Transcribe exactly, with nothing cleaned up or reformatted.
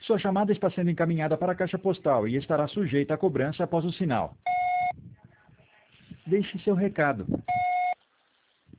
Sua chamada está sendo encaminhada para a caixa postal e estará sujeita a cobrança após o sinal. Deixe seu recado.